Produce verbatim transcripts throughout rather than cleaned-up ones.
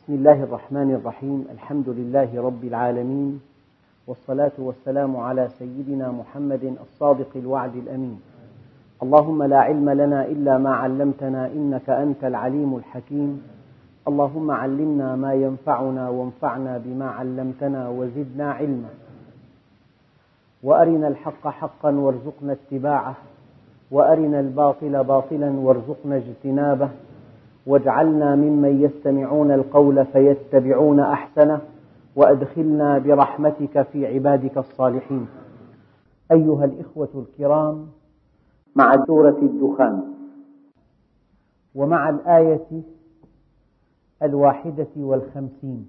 بسم الله الرحمن الرحيم. الحمد لله رب العالمين، والصلاة والسلام على سيدنا محمد الصادق الوعد الأمين. اللهم لا علم لنا إلا ما علمتنا إنك أنت العليم الحكيم. اللهم علمنا ما ينفعنا وانفعنا بما علمتنا وزدنا علما، وأرنا الحق حقا وارزقنا اتباعه، وأرنا الباطل باطلا وارزقنا اجتنابه، واجعلنا ممن يستمعون القول فيتبعون أحسنه، وأدخلنا برحمتك في عبادك الصالحين. أيها الإخوة الكرام، مع سورة الدخان ومع الآية الواحدة والخمسين.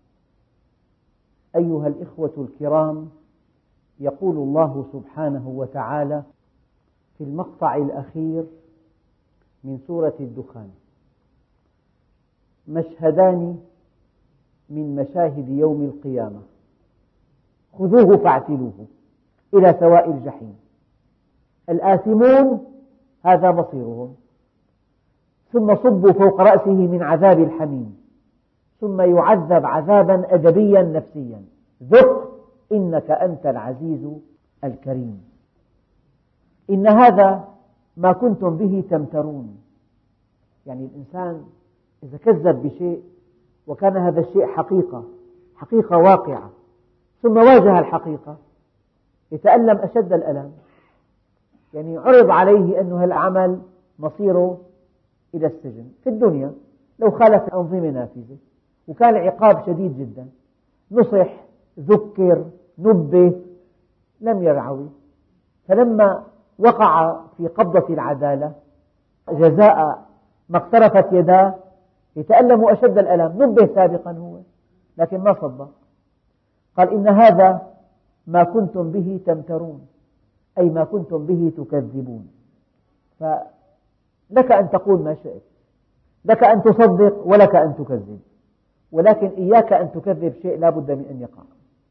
أيها الإخوة الكرام، يقول الله سبحانه وتعالى في المقطع الأخير من سورة الدخان: مشهدان من مشاهد يوم القيامة، خذوه فاعتلوه إلى سواء الجحيم. الآثمون هذا مصيرهم، ثم صبوا فوق رأسه من عذاب الحميم، ثم يعذب عذابا أدبيا نفسيا: ذق إنك أنت العزيز الكريم. إن هذا ما كنتم به تمترون. يعني الإنسان إذا كذب بشيء وكان هذا الشيء حقيقة حقيقة واقعة، ثم واجه الحقيقة، يتألم أشد الألم. يعني عرض عليه أن هذا العمل مصيره إلى السجن في الدنيا لو خالف أنظمة نافذة، وكان العقاب شديد جدا. نصح، ذكر، نبه، لم يرعوي. فلما وقع في قبضة العدالة جزاء ما اقترفت يداه، يتألم أشد الألم. نبه سابقا هو لكن ما صدق، قال: إن هذا ما كنتم به تمترون، أي ما كنتم به تكذبون. فلك أن تقول ما شئت، لك أن تصدق ولك أن تكذب، ولكن إياك أن تكذب شيء لا بد من أن يقع.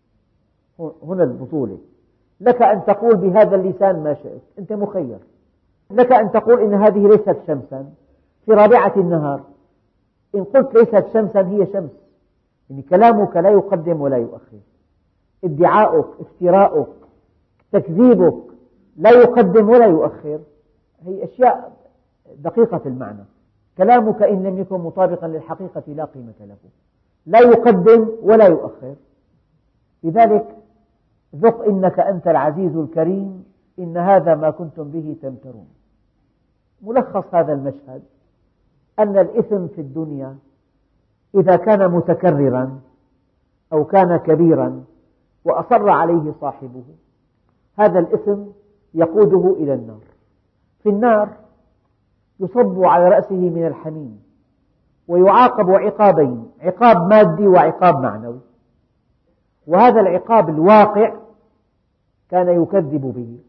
هنا البطولة. لك أن تقول بهذا اللسان ما شئت، أنت مخير. لك أن تقول إن هذه ليست شمسا في رابعة النهار. إن قلت ليست شمسا هي شمس. يعني كلامك لا يقدم ولا يؤخر، ادعاؤك، افتراؤك، تكذيبك لا يقدم ولا يؤخر. هي أشياء دقيقة المعنى. كلامك إن لم يكن مطابقا للحقيقة لا قيمة له، لا يقدم ولا يؤخر. لذلك ذق إنك أنت العزيز الكريم، إن هذا ما كنتم به تمترون. ملخص هذا المشهد أن الإثم في الدنيا إذا كان متكررا أو كان كبيرا وأصر عليه صاحبه، هذا الإثم يقوده إلى النار. في النار يصب على رأسه من الحميم، ويعاقب عقابين: عقاب مادي وعقاب معنوي. وهذا العقاب الواقع كان يكذب به.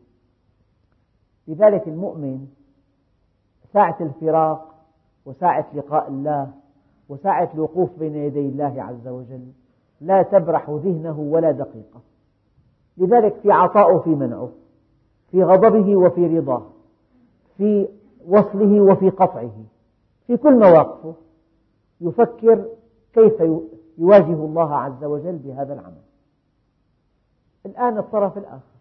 لذلك المؤمن ساعة الفراق وساعة لقاء الله وساعة الوقوف بين يدي الله عز وجل لا تبرح ذهنه ولا دقيقة. لذلك في عطائه في منعه، في غضبه وفي رضاه، في وصله وفي قطعه، في كل مواقفه يفكر كيف يواجه الله عز وجل بهذا العمل. الآن الطرف الآخر: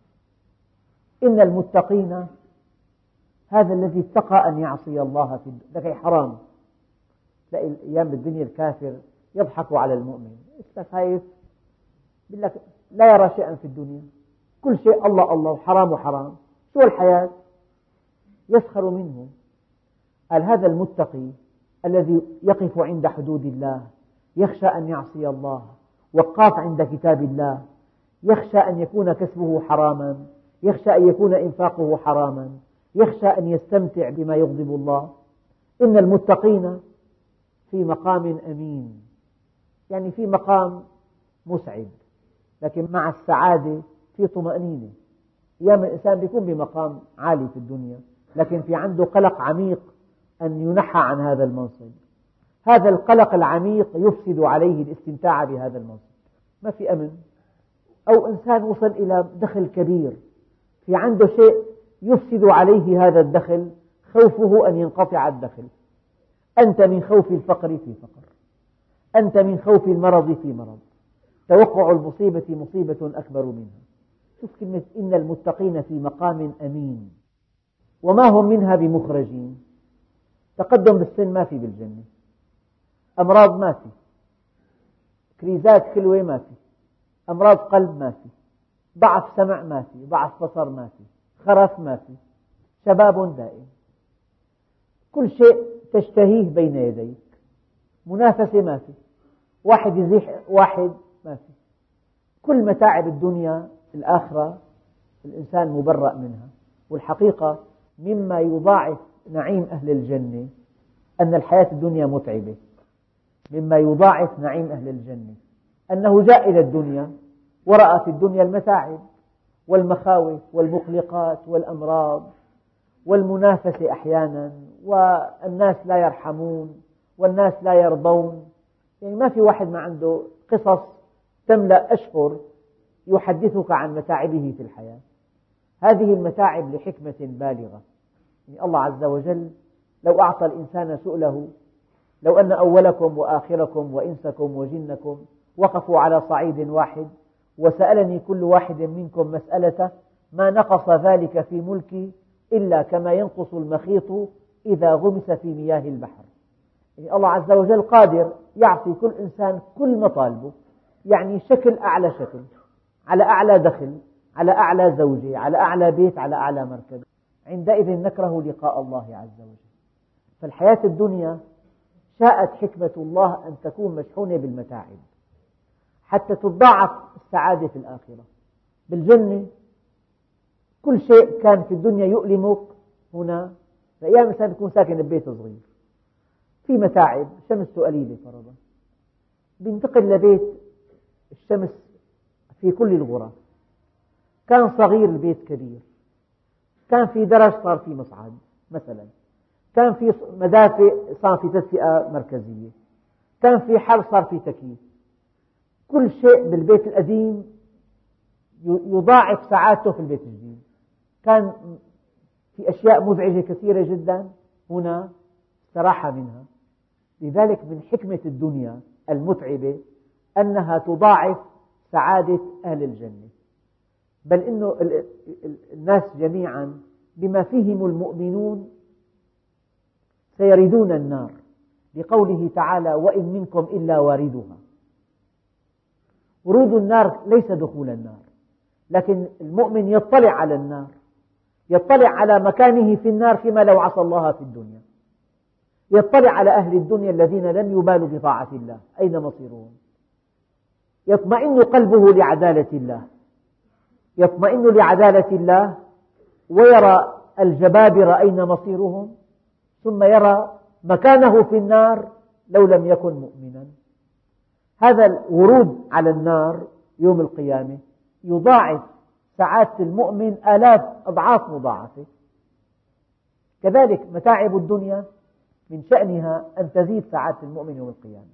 إن المتقين، هذا الذي اتقى أن يعصي الله في الدنيا حرام. تلاقي أيام بالدنيا الكافر يضحك على المؤمن، أنت خايف، يقول لك لا يرى شيئا في الدنيا، كل شيء الله الله وحرام وحرام، شو الحياة؟ يسخر منه. قال: هذا المتقي الذي يقف عند حدود الله، يخشى أن يعصي الله، وقاف عند كتاب الله، يخشى أن يكون كسبه حراما، يخشى أن يكون إنفاقه حراما، يخشى أن يستمتع بما يغضب الله. إن المتقين في مقام أمين، يعني في مقام مسعد، لكن مع السعادة في طمأنينة. أيام الإنسان يكون بمقام عالي في الدنيا، لكن في عنده قلق عميق أن ينحى عن هذا المنصب. هذا القلق العميق يفسد عليه الاستمتاع بهذا المنصب. ما في أمن. أو إنسان وصل إلى دخل كبير، في عنده شيء يفسد عليه هذا الدخل، خوفه أن ينقطع الدخل. أنت من خوف الفقر في فقر، أنت من خوف المرض في مرض، توقع المصيبة مصيبة أكبر منها. شوف كلمة إن المتقين في مقام أمين، وما هم منها بمخرجين. تقدم بالسن ما في بالجنة، أمراض ما في، كريزات كلوة ما في، أمراض قلب ما في، ضعف سمع ما في، ضعف بصر ما في، خرف ما في، شباب دائم، كل شيء تشتهيه بين يديك، منافسة ما في، واحد يزيح واحد ما في. كل متاعب الدنيا الآخرة الإنسان مبرأ منها. والحقيقة مما يضاعف نعيم أهل الجنة أن الحياة الدنيا متعبة. مما يضاعف نعيم أهل الجنة أنه جاء إلى الدنيا ورأى في الدنيا المتاعب والمخاوف والمقلقات والأمراض والمنافسة أحيانا، والناس لا يرحمون والناس لا يرضون. يعني ما في واحد ما عنده قصص تملأ أشهر يحدثك عن متاعبه في الحياة. هذه المتاعب لحكمة بالغة. يعني الله عز وجل لو أعطى الإنسان سؤله، لو أن أولكم وآخركم وإنسكم وجنكم وقفوا على صعيد واحد وسألني كل واحد منكم مسألة ما نقص ذلك في ملكي إلا كما ينقص المخيط إذا غمس في مياه البحر. يعني الله عز وجل قادر يعطي كل إنسان كل مطالبه، يعني شكل أعلى شكل، على أعلى دخل، على أعلى زوجة، على أعلى بيت، على أعلى مركز. عندئذ نكره لقاء الله عز وجل. فالحياة الدنيا شاءت حكمة الله أن تكون مشحونة بالمتاعب حتى تضاعف السعادة في الآخرة. بالجنة كل شيء كان في الدنيا يؤلمك هنا، فأيام الإنسان يكون ساكن ببيت صغير في متاعب، شمسه قليلة فرضا، بينتقل لبيت الشمس في كل الغرف، كان صغير البيت كبير، كان في درج صار في مصعد مثلا، كان في مدافئ صار في تدفئة مركزية، كان في حر صار في تكييف. كل شيء بالبيت القديم يضاعف سعادته في البيت الجديد. كان في أشياء مزعجة كثيرة جدا، هنا استراح منها. لذلك من حكمة الدنيا المتعبة أنها تضاعف سعادة أهل الجنة، بل إنه الناس جميعا بما فيهم المؤمنون سيردون النار، لقوله تعالى وإن منكم إلا واردها. ورود النار ليس دخول النار، لكن المؤمن يطلع على النار، يطلع على مكانه في النار فيما لو عصى الله في الدنيا، يطلع على أهل الدنيا الذين لم يبالوا بطاعة الله أين مصيرهم، يطمئن قلبه لعدالة الله، يطمئن لعدالة الله ويرى الجبابرة أين مصيرهم، ثم يرى مكانه في النار لو لم يكن مؤمنا. هذا الورود على النار يوم القيامة يضاعف سعادة المؤمن آلاف أضعاف مضاعفة. كذلك متاعب الدنيا من شأنها أن تزيد سعادة المؤمن يوم القيامة.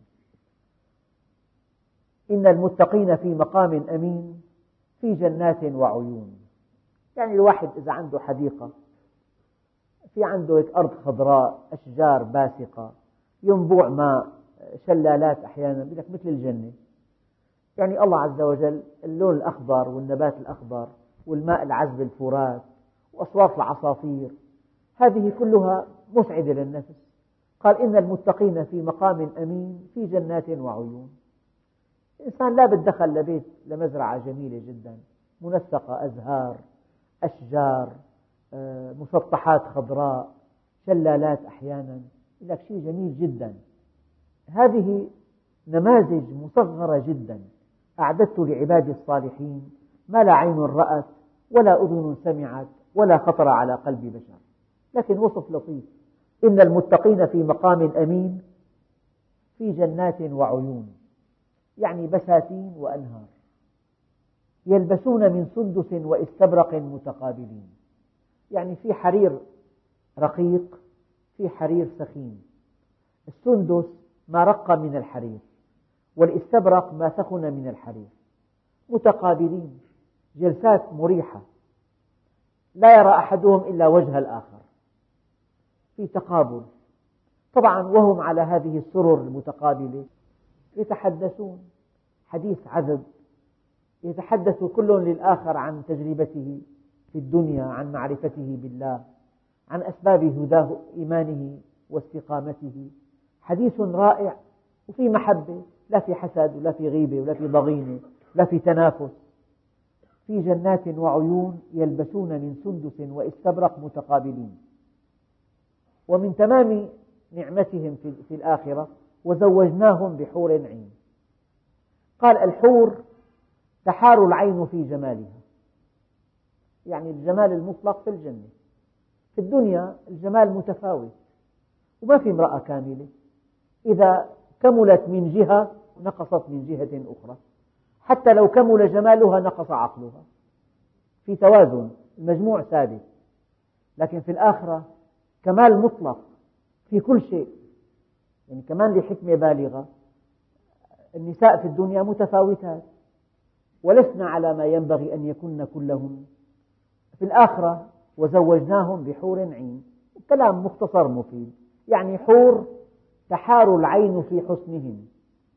إن المتقين في مقام أمين في جنات وعيون. يعني الواحد إذا عنده حديقة في عنده أرض خضراء، أشجار باسقة، ينبوع ماء، شلالات أحيانا، بدك مثل الجنة. يعني الله عز وجل اللون الأخضر والنبات الأخضر والماء العذب الفرات وأصوات العصافير، هذه كلها مسعدة للنفس. قال إن المتقين في مقام أمين في جنات وعيون. الإنسان لا بدخل لبيت لمزرعة جميلة جدا منسقة، أزهار، أشجار، مسطحات خضراء، شلالات أحيانا، لك شيء جميل جدا. هذه نماذج مصغرة جدا أعددت لعبادي الصالحين ما لا عين رأت ولا أذن سمعت ولا خطر على قلب بشر، لكن وصف لطيف. إن المتقين في مقام أمين في جنات وعيون، يعني بساتين وأنهار، يلبسون من سندس واستبرق متقابلين. يعني في حرير رقيق، في حرير سخين. السندس ما رق من الحرير، والاستبرق ما سخن من الحرير، متقابلين، جلسات مريحة، لا يرى أحدهم إلا وجه الآخر، في تقابل. طبعا وهم على هذه السرر المتقابلة يتحدثون حديث عذب، يتحدث كل للآخر عن تجربته في الدنيا، عن معرفته بالله، عن أسباب هداه إيمانه واستقامته. حديث رائع وفي محبة، لا في حسد ولا في غيبة ولا في ضغينة لا في تنافس. في جنات وعيون يلبسون من سندس واستبرق متقابلين. ومن تمام نعمتهم في الآخرة وزوجناهم بحور عين. قال الحور تحار العين في جمالها، يعني الجمال المطلق في الجنة. في الدنيا الجمال متفاوت وما في امرأة كاملة، إذا كملت من جهة نقصت من جهة أخرى، حتى لو كمل جمالها نقص عقلها، في توازن، المجموع ثابت. لكن في الآخرة كمال مطلق في كل شيء، يعني كمان لحكمة بالغة. النساء في الدنيا متفاوتات ولسن على ما ينبغي أن يكن كلهن. في الآخرة وزوجناهم بحور عين. كلام مختصر مفيد، يعني حور تحار العين في حسنهن،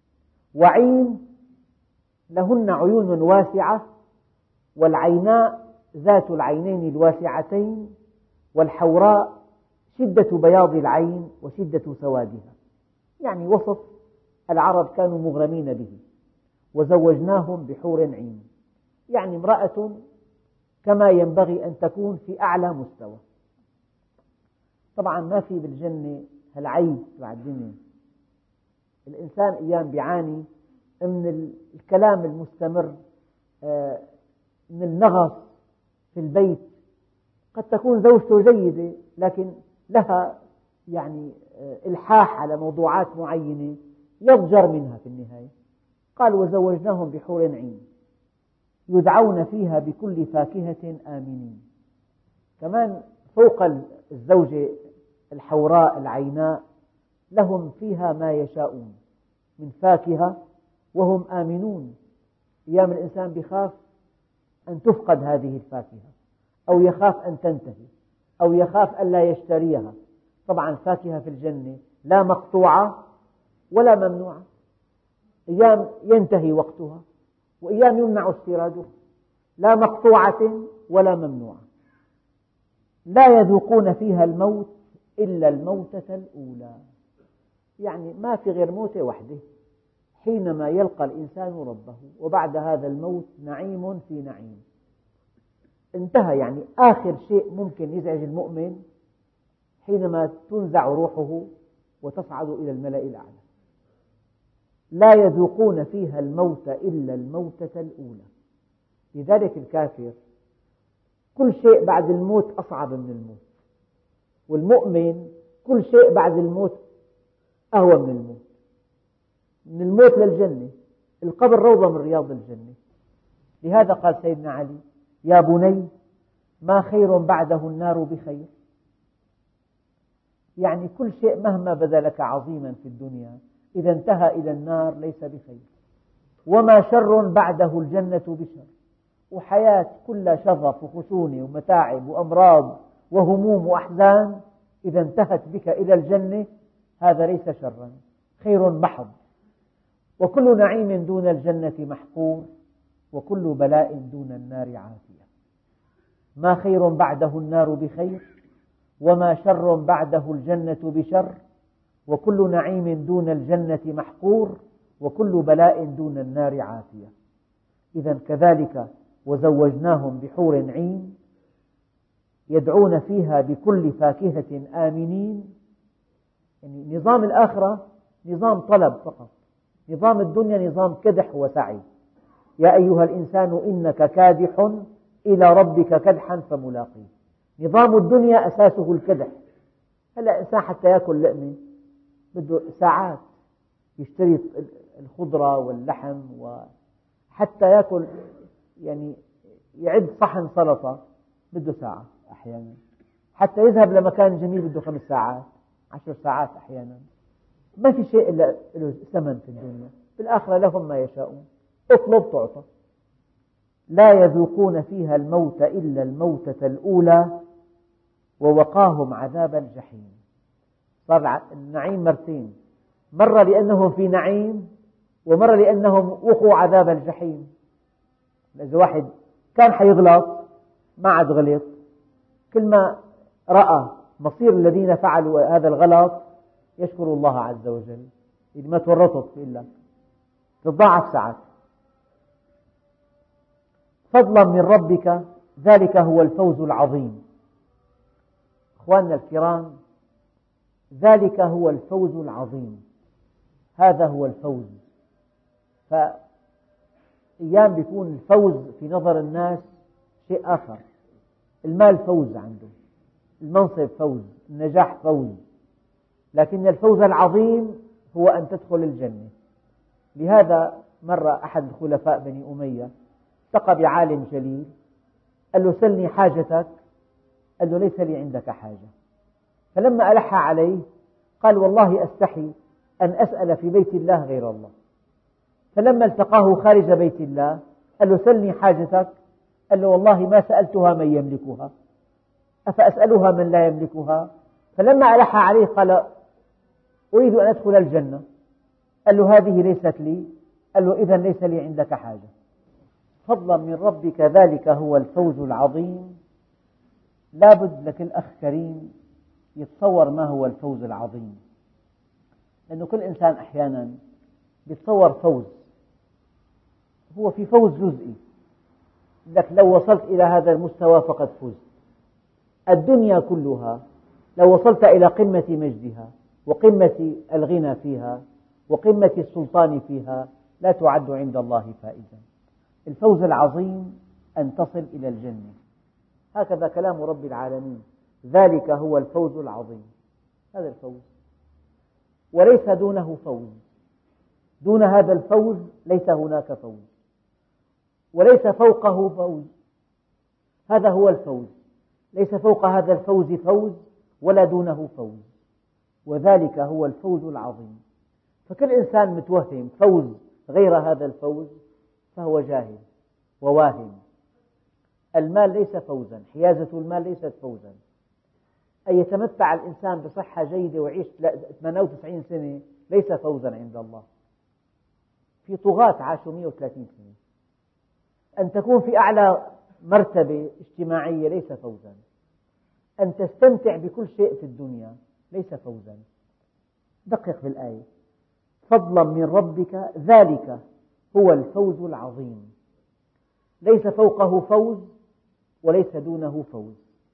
وعين لهن عيون واسعة، والعيناء ذات العينين الواسعتين، والحوراء شدة بياض العين وشدة سوادها، يعني وصف العرب كانوا مغرمين به. وزوجناهم بحور عين، يعني امرأة كما ينبغي أن تكون في أعلى مستوى. طبعا ما في بالجنة هالعيب تبع الدنيا. الإنسان أيام بيعاني من الكلام المستمر، من النغص في البيت. قد تكون زوجته جيدة لكن لها يعني إلحاح على موضوعات معينة يضجر منها في النهاية. قال وزوجناهم بحور عين يدعون فيها بكل فاكهة آمنين. كمان فوق الزوجة الحوراء العيناء لهم فيها ما يشاءون من فاكهة وهم آمنون. أيام الإنسان بيخاف أن تفقد هذه الفاكهة، أو يخاف أن تنتهي، أو يخاف أن لا يشتريها. طبعا فاكهة في الجنة لا مقطوعة ولا ممنوعة، أيام ينتهي وقتها وأيام يمنع استيرادها، لا مقطوعة ولا ممنوعة. لا يذوقون فيها الموت إلا الموتة الأولى، يعني ما في غير موتة واحدة حينما يلقى الإنسان ربه، وبعد هذا الموت نعيم في نعيم. انتهى، يعني آخر شيء ممكن يزعج المؤمن حينما تنزع روحه وتصعد إلى الملأ الأعلى. لا يذوقون فيها الموت إلا الموتة الأولى. لذلك الكافر كل شيء بعد الموت أصعب من الموت، والمؤمن كل شيء بعد الموت أهون من الموت. من الموت للجنة، القبر روضة من رياض الجنة. لهذا قال سيدنا علي يا بني ما خير بعده النار بخير. يعني كل شيء مهما بدا لك عظيما في الدنيا إذا انتهى إلى النار ليس بخير. وما شر بعده الجنة بشر. وحياة كلها شظف وخشونة ومتاعب وأمراض وهموم وأحزان، إذا انتهت بك إلى الجنة هذا ليس شرا، خير محض. وكل نعيم دون الجنة محقور، وكل بلاء دون النار عافية. ما خير بعده النار بخير، وما شر بعده الجنة بشر، وكل نعيم دون الجنة محقور، وكل بلاء دون النار عافية. إذا كذلك وزوجناهم بحور عين يدعون فيها بكل فاكهة آمنين. يعني نظام الآخرة نظام طلب فقط، نظام الدنيا نظام كدح وسعي. يا أيها الإنسان إنك كادح إلى ربك كدحا فملاقيه. نظام الدنيا أساسه الكدح. هلأ الإنسان حتى يأكل لقمة بده ساعات، يشتري الخضرة واللحم، وحتى يأكل يعني يعد صحن سلطة بده ساعة أحيانا، حتى يذهب لمكان جميل بده خمس ساعات عشر ساعات أحيانا. ما في شيء إلا له ثمن في الدنيا. في الآخرة لهم ما يشاءون، اطلب تعطى. لا يذوقون فيها الموت إلا الموتة الأولى، ووقاهم عذاب الجحيم. صار النعيم مرتين، مرة لأنهم في نعيم ومرة لأنهم وقوا عذاب الجحيم. إذا واحد كان حيغلط ما عاد غلط، كل ما رأى مصير الذين فعلوا هذا الغلط يشكر الله عز وجل، إذا ما تورطت في الله تضاعف ساعات. فضلا من ربك ذلك هو الفوز العظيم. أخواننا الكرام، ذلك هو الفوز العظيم، هذا هو الفوز. فأيام بيكون الفوز في نظر الناس شيء آخر، المال فوز عنده، المنصب فوز، النجاح فوز، لكن الفوز العظيم هو أن تدخل الجنة. لهذا مرة أحد الخلفاء بني أمية التقى بعالم جليل، قال له سلني حاجتك، قال له ليس لي عندك حاجة. فلما ألح عليه قال والله أستحي أن أسأل في بيت الله غير الله. فلما التقاه خارج بيت الله قال له سلني حاجتك، قال له والله ما سألتها من يملكها، أفأسألها من لا يملكها؟ فلما ألح عليه قال أريد أن أدخل الجنة، قال له هذه ليست لي، قال له إذن ليس لي عندك حاجة. فضلا من ربك ذلك هو الفوز العظيم. لابد لكل أخ كريم يتصور ما هو الفوز العظيم، لأنه كل إنسان أحيانا يتصور فوز، هو في فوز جزئي، لك لو وصلت إلى هذا المستوى فقد فزت. الدنيا كلها لو وصلت إلى قمة مجدها وقمة الغنى فيها وقمة السلطان فيها لا تعد عند الله فائزا. الفوز العظيم أن تصل إلى الجنة، هكذا كلام رب العالمين، ذلك هو الفوز العظيم. هذا الفوز، وليس دونه فوز، دون هذا الفوز ليس هناك فوز، وليس فوقه فوز، هذا هو الفوز، ليس فوق هذا الفوز فوز ولا دونه فوز، وذلك هو الفوز العظيم. فكل إنسان متوهم فوز غير هذا الفوز فهو جاهل وواهم. المال ليس فوزا، حيازة المال ليست فوزا. أن يتمتع الإنسان بصحة جيدة ويعيش ثمانية وتسعين سنة ليس فوزا عند الله. في طغاة عاشوا مئة وثلاثين سنة. أن تكون في أعلى مرتبة اجتماعية ليس فوزا. أن تستمتع بكل شيء في الدنيا ليس فوزا. دقق في الآية، فضلا من ربك ذلك هو الفوز العظيم، ليس فوقه فوز وليس دونه فوز.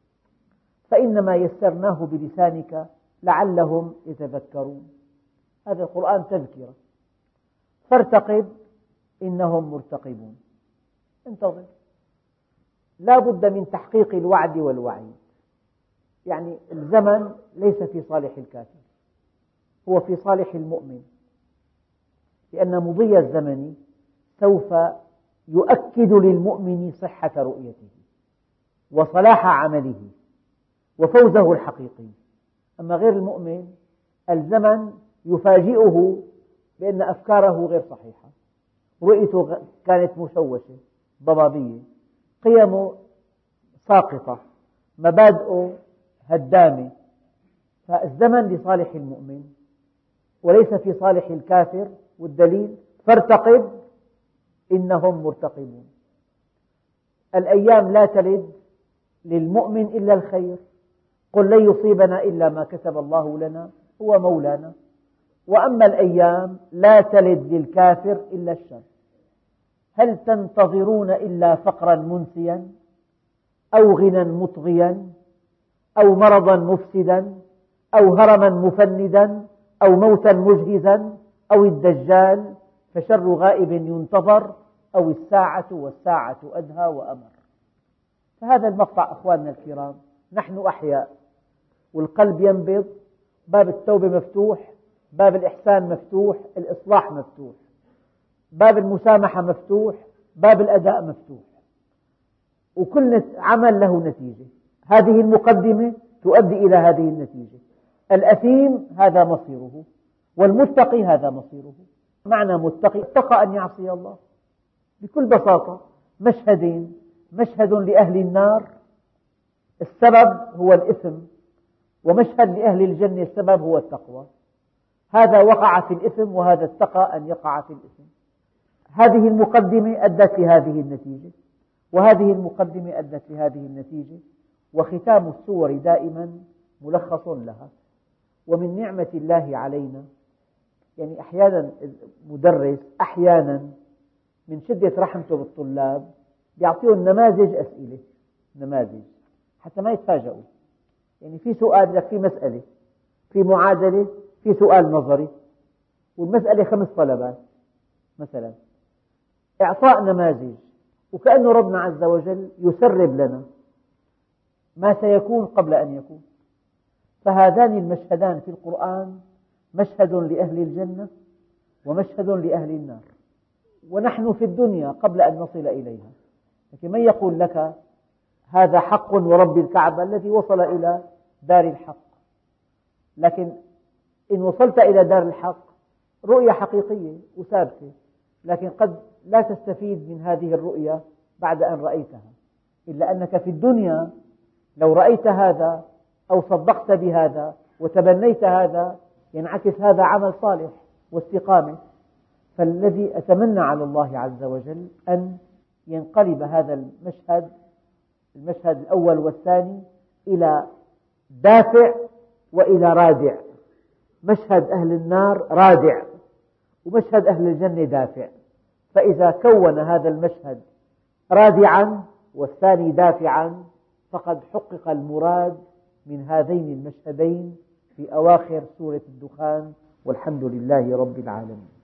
فإنما يسرناه بلسانك لعلهم يتذكرون. هذا القرآن تذكرة، فارتقب إنهم مرتقبون. انتظر، لا بد من تحقيق الوعد والوعيد. يعني الزمن ليس في صالح الكافر، هو في صالح المؤمن، لأن مضي الزمن سوف يؤكد للمؤمن صحة رؤيته وصلاح عمله وفوزه الحقيقي. أما غير المؤمن الزمن يفاجئه بأن أفكاره غير صحيحة، رؤيته كانت مشوشة ضبابية، قيمه ساقطة، مبادئه هدامة. فالزمن لصالح المؤمن وليس في صالح الكافر، والدليل فارتقب إنهم مرتقبون. الأيام لا تلد للمؤمن إلا الخير، قل لن يصيبنا إلا ما كتب الله لنا هو مولانا، وأما الأيام لا تلد للكافر إلا الشر. هل تنتظرون إلا فقرا منسيا أو غنى مطغيا أو مرضا مفسدا أو هرما مفندا أو موتا مجهزا أو الدجال فشر غائب ينتظر أو الساعة والساعة أدهى وأمر. فهذا المقطع أخواننا الكرام، نحن أحياء والقلب ينبض، باب التوبة مفتوح، باب الإحسان مفتوح، الإصلاح مفتوح، باب المسامحة مفتوح، باب الأداء مفتوح، وكل عمل له نتيجة. هذه المقدمة تؤدي إلى هذه النتيجة. الأثيم هذا مصيره، والمتقي هذا مصيره. معنى متقي اتقى أن يعصي الله بكل بساطة. مشهدين، مشهد لأهل النار السبب هو الإثم، ومشهد لأهل الجنة السبب هو التقوى. هذا وقع في الإثم وهذا اتقى أن يقع في الإثم. هذه المقدمة أدت لهذه النتيجة، وهذه المقدمة أدت لهذه النتيجة، وختام السور دائما ملخص لها. ومن نعمة الله علينا، يعني أحيانا المدرس أحيانا من شدة رحمته بالطلاب يعطيهم نماذج أسئلة، نماذج حتى ما يتفاجئوا. يعني في سؤال لك، في مسألة، في معادلة، في سؤال نظري، والمسألة خمس طلبات مثلا، إعطاء نماذج، وكأنه ربنا عز وجل يسرب لنا ما سيكون قبل أن يكون. فهذان المشهدان في القرآن مشهد لأهل الجنة ومشهد لأهل النار، ونحن في الدنيا قبل أن نصل إليها. لكن من يقول لك هذا حق ورب الكعبة الذي وصل إلى دار الحق؟ لكن إن وصلت إلى دار الحق رؤية حقيقية وثابتة، لكن قد لا تستفيد من هذه الرؤية بعد أن رأيتها، إلا أنك في الدنيا لو رأيت هذا أو صدقت بهذا وتبنيت هذا ينعكس هذا عمل صالح واستقامة. فالذي أتمنى على الله عز وجل أن ينقلب هذا المشهد، المشهد الأول والثاني، إلى دافع وإلى رادع. مشهد أهل النار رادع، ومشهد أهل الجنة دافع. فإذا كون هذا المشهد رادعا والثاني دافعا فقد حقق المراد من هذين المشهدين في أواخر سورة الدخان، والحمد لله رب العالمين.